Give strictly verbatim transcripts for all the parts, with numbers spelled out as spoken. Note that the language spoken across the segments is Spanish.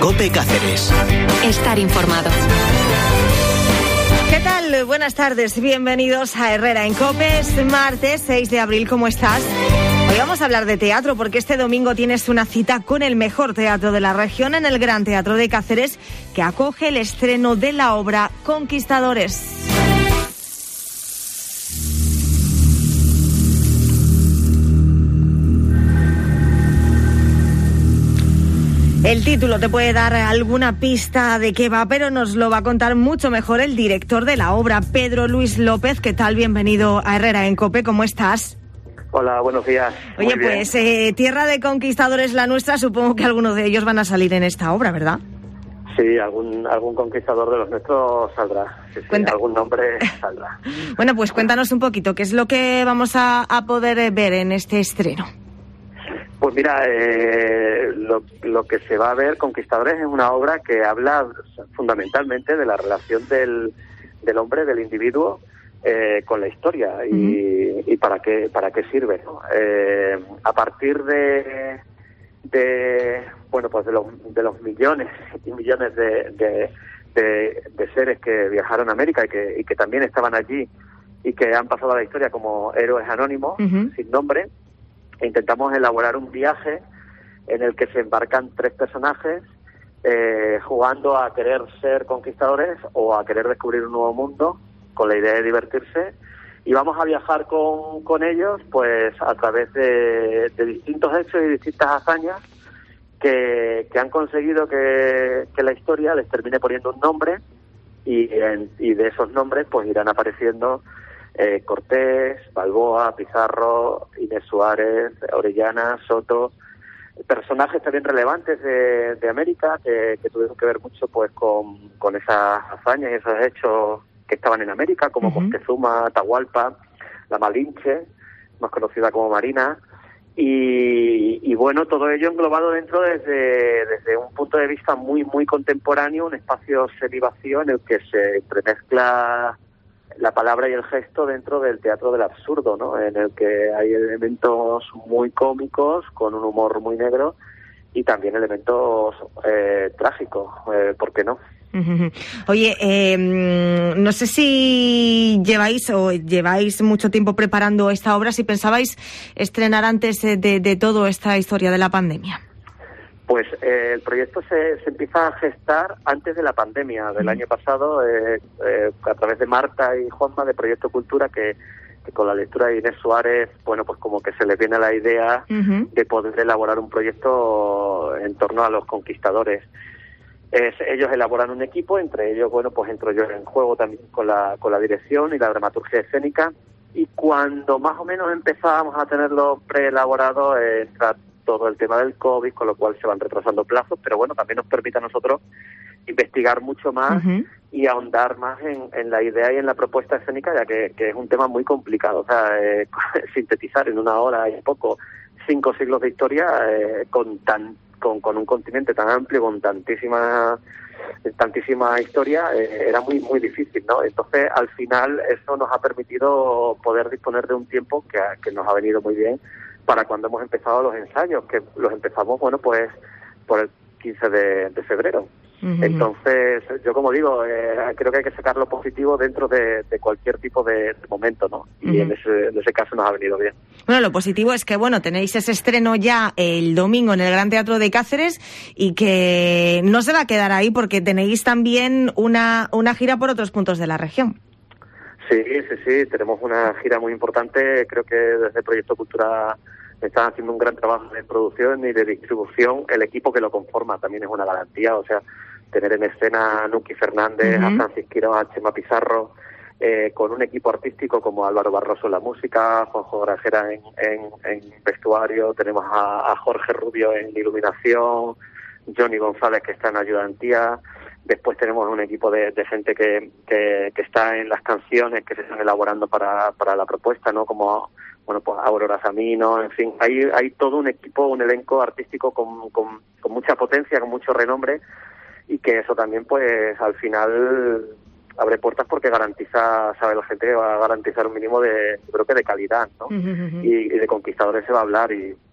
COPE Cáceres. Estar informado. ¿Qué tal? Buenas tardes, bienvenidos a Herrera en COPE. Es martes seis de abril, ¿cómo estás? Hoy vamos a hablar de teatro porque este domingo tienes una cita con el mejor teatro de la región en el Gran Teatro de Cáceres, que acoge el estreno de la obra Conquistadores. El título te puede dar alguna pista de qué va, pero nos lo va a contar mucho mejor el director de la obra, Pedro Luis López. ¿Qué tal? Bienvenido a Herrera en COPE, ¿cómo estás? Hola, buenos días. Oye, pues eh, Tierra de Conquistadores la nuestra, supongo que algunos de ellos van a salir en esta obra, ¿verdad? Sí, algún algún conquistador de los nuestros saldrá. Sí, sí, algún nombre saldrá. Bueno, pues cuéntanos un poquito, ¿qué es lo que vamos a, a poder ver en este estreno? Pues mira, eh, lo, lo que se va a ver, Conquistadores, es una obra que habla fundamentalmente de la relación del, del hombre, del individuo, eh, con la historia y, uh-huh. y para qué para qué sirve, ¿no? Eh, a partir de, de bueno pues de los, de los millones y millones de, de, de, de seres que viajaron a América y que, y que también estaban allí y que han pasado a la historia como héroes anónimos, uh-huh. sin nombre, intentamos elaborar un viaje en el que se embarcan tres personajes eh, jugando a querer ser conquistadores o a querer descubrir un nuevo mundo con la idea de divertirse, y vamos a viajar con, con ellos pues a través de, de distintos hechos y distintas hazañas que, que han conseguido que, que la historia les termine poniendo un nombre, y, en, y de esos nombres pues irán apareciendo Eh, Cortés, Balboa, Pizarro, Inés Suárez, Orellana, Soto, personajes también relevantes de, de América que, que tuvieron que ver mucho pues con, con esas hazañas y esos hechos que estaban en América, como uh-huh. Moctezuma, Atahualpa, la Malinche, más conocida como Marina, y, y bueno, todo ello englobado dentro desde, desde un punto de vista muy muy contemporáneo, un espacio semivacío en el que se entremezcla la palabra y el gesto dentro del teatro del absurdo, ¿no? En el que hay elementos muy cómicos, con un humor muy negro, y también elementos eh, trágicos, eh, ¿por qué no? Oye, eh, no sé si lleváis o lleváis mucho tiempo preparando esta obra, si pensabais estrenar antes de, de, de todo esta historia de la pandemia. Pues eh, el proyecto se, se empieza a gestar antes de la pandemia del año pasado, eh, eh, a través de Marta y Juanma de Proyecto Cultura, que, que con la lectura de Inés Suárez, bueno, pues como que se les viene la idea uh-huh. de poder elaborar un proyecto en torno a los conquistadores. Es, ellos elaboran un equipo, entre ellos, bueno, pues entro yo en juego también con la, con la dirección y la dramaturgia escénica, y cuando más o menos empezábamos a tenerlo preelaborado, eh, entra todo el tema del COVID, con lo cual se van retrasando plazos, pero bueno, también nos permite a nosotros investigar mucho más uh-huh. y ahondar más en, en la idea y en la propuesta escénica, ya que, que es un tema muy complicado. O sea, eh, sintetizar en una hora y poco cinco siglos de historia eh, con tan con, con un continente tan amplio, con tantísima tantísima historia, eh, era muy muy difícil, ¿no? Entonces, al final, eso nos ha permitido poder disponer de un tiempo que, que nos ha venido muy bien para cuando hemos empezado los ensayos, que los empezamos, bueno, pues por el quince de, de febrero. Uh-huh. Entonces, yo como digo, eh, creo que hay que sacar lo positivo dentro de, de cualquier tipo de, de momento, ¿no? Y uh-huh. en, ese, en ese caso nos ha venido bien. Bueno, lo positivo es que, bueno, tenéis ese estreno ya el domingo en el Gran Teatro de Cáceres y que no se va a quedar ahí porque tenéis también una, una gira por otros puntos de la región. Sí, sí, sí, tenemos una gira muy importante. Creo que desde Proyecto Cultura están haciendo un gran trabajo de producción y de distribución. El equipo que lo conforma también es una garantía, o sea, tener en escena a Nuki Fernández, uh-huh. a Francis Quiroga, a Chema Pizarro, eh, con un equipo artístico como Álvaro Barroso en la música, Juanjo Grajera en, en, en vestuario, tenemos a, a Jorge Rubio en iluminación, Johnny González que está en ayudantía. Después tenemos un equipo de, de gente que, que, que está en las canciones que se están elaborando para, para la propuesta, ¿no? Como, bueno, pues Aurora Samino, en fin, hay, hay todo un equipo, un elenco artístico con, con, con mucha potencia, con mucho renombre, y que eso también, pues, al final abre puertas porque garantiza, sabe la gente que va a garantizar un mínimo de, creo que de calidad, ¿no? Uh-huh. Y, y de conquistadores se va a hablar, y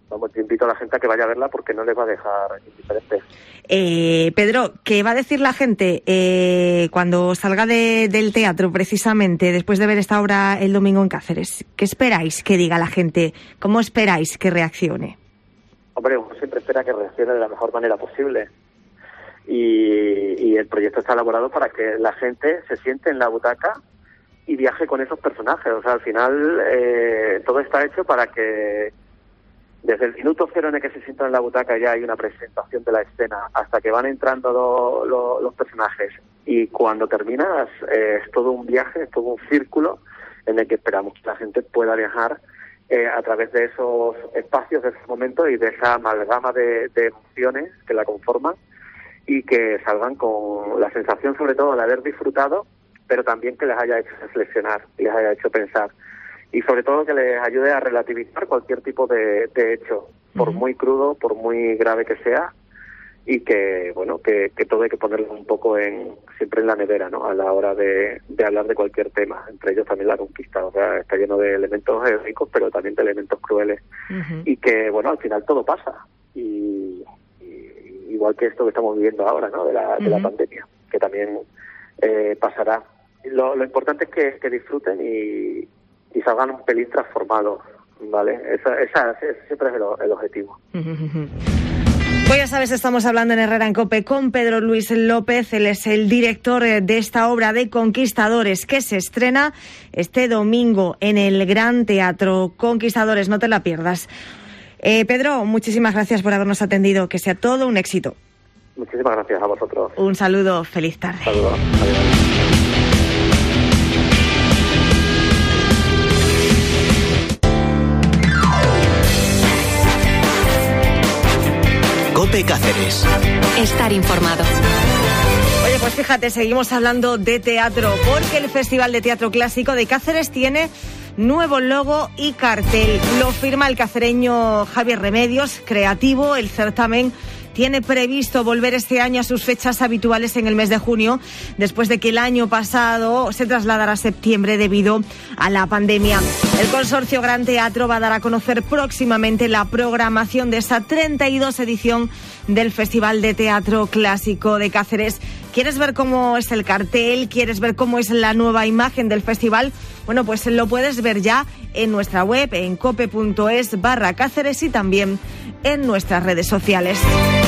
vamos, te invito a la gente a que vaya a verla porque no les va a dejar indiferentes. Eh, Pedro, ¿qué va a decir la gente eh, cuando salga de, del teatro, precisamente, después de ver esta obra el domingo en Cáceres? ¿Qué esperáis que diga la gente? ¿Cómo esperáis que reaccione? Hombre, uno siempre espera que reaccione de la mejor manera posible. Y, y el proyecto está elaborado para que la gente se siente en la butaca y viaje con esos personajes. O sea, al final eh, todo está hecho para que desde el minuto cero en el que se sientan en la butaca ya hay una presentación de la escena, hasta que van entrando lo, lo, los personajes. Y cuando terminas eh, es todo un viaje, es todo un círculo en el que esperamos que la gente pueda viajar eh, a través de esos espacios, de esos momentos y de esa amalgama de, de emociones que la conforman, y que salgan con la sensación sobre todo de haber disfrutado, pero también que les haya hecho reflexionar, les haya hecho pensar. Y sobre todo que les ayude a relativizar cualquier tipo de, de hecho, por muy crudo, por muy grave que sea, y que, bueno, que, que todo hay que ponerlo un poco en siempre en la nevera, ¿no?, a la hora de, de hablar de cualquier tema, entre ellos también la conquista. O sea, está lleno de elementos heroicos, pero también de elementos crueles. Uh-huh. Y que, bueno, al final todo pasa. Y, y igual que esto que estamos viviendo ahora, ¿no?, de la, de uh-huh. la pandemia, que también eh, pasará. Lo, lo importante es que, que disfruten y y salgan un pelín transformados, ¿vale? Esa, esa, ese siempre es el, el objetivo. Pues ya sabes, estamos hablando en Herrera en COPE con Pedro Luis López. Él es el director de esta obra de Conquistadores, que se estrena este domingo en el Gran Teatro. Conquistadores, no te la pierdas. Eh, Pedro, muchísimas gracias por habernos atendido. Que sea todo un éxito. Muchísimas gracias a vosotros. Un saludo, feliz tarde. Saludos. Adiós. COPE Cáceres. Estar informado. Oye, pues fíjate, seguimos hablando de teatro, porque el Festival de Teatro Clásico de Cáceres tiene nuevo logo y cartel. Lo firma el cacereño Javier Remedios, creativo. El certamen tiene previsto volver este año a sus fechas habituales en el mes de junio, después de que el año pasado se trasladara a septiembre debido a la pandemia. El consorcio Gran Teatro va a dar a conocer próximamente la programación de esta treinta y dos edición del Festival de Teatro Clásico de Cáceres. ¿Quieres ver cómo es el cartel? ¿Quieres ver cómo es la nueva imagen del festival? Bueno, pues lo puedes ver ya en nuestra web, en cope.es barra Cáceres, y también en nuestras redes sociales.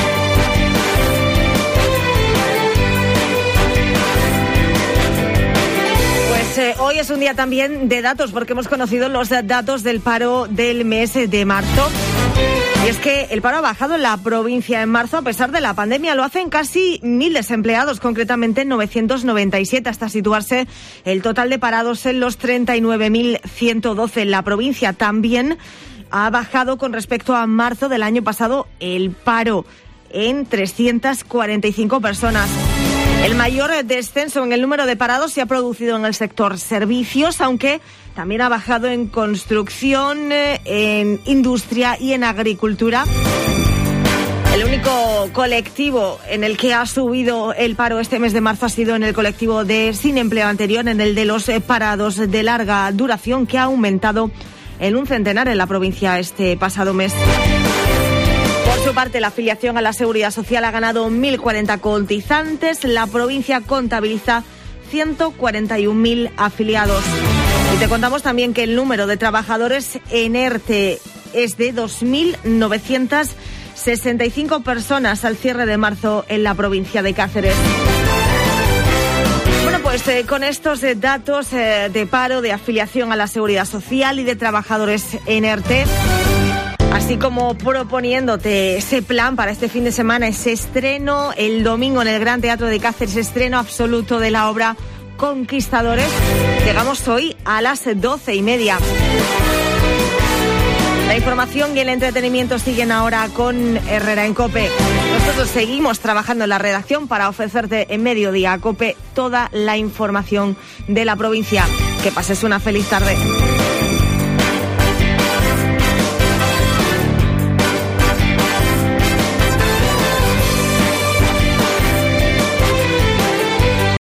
Pues eh, hoy es un día también de datos, porque hemos conocido los datos del paro del mes de marzo. Y es que el paro ha bajado en la provincia en marzo a pesar de la pandemia. Lo hacen casi mil desempleados, concretamente novecientos noventa y siete, hasta situarse el total de parados en los treinta y nueve mil ciento doce. En la provincia también ha bajado con respecto a marzo del año pasado el paro en trescientas cuarenta y cinco personas. El mayor descenso en el número de parados se ha producido en el sector servicios, aunque también ha bajado en construcción, en industria y en agricultura. El único colectivo en el que ha subido el paro este mes de marzo ha sido en el colectivo de sin empleo anterior, en el de los parados de larga duración, que ha aumentado en un centenar en la provincia este pasado mes. Por su parte, la afiliación a la Seguridad Social ha ganado mil cuarenta cotizantes. La provincia contabiliza ciento cuarenta y un mil afiliados. Y te contamos también que el número de trabajadores en ERTE es de dos mil novecientas sesenta y cinco personas al cierre de marzo en la provincia de Cáceres. Bueno, pues eh, con estos eh, datos eh, de paro, de afiliación a la Seguridad Social y de trabajadores en ERTE, así como proponiéndote ese plan para este fin de semana, ese estreno el domingo en el Gran Teatro de Cáceres, estreno absoluto de la obra Conquistadores, llegamos hoy a las doce y media. La información y el entretenimiento siguen ahora con Herrera en COPE. Nosotros seguimos trabajando en la redacción para ofrecerte en Mediodía COPE toda la información de la provincia. Que pases una feliz tarde.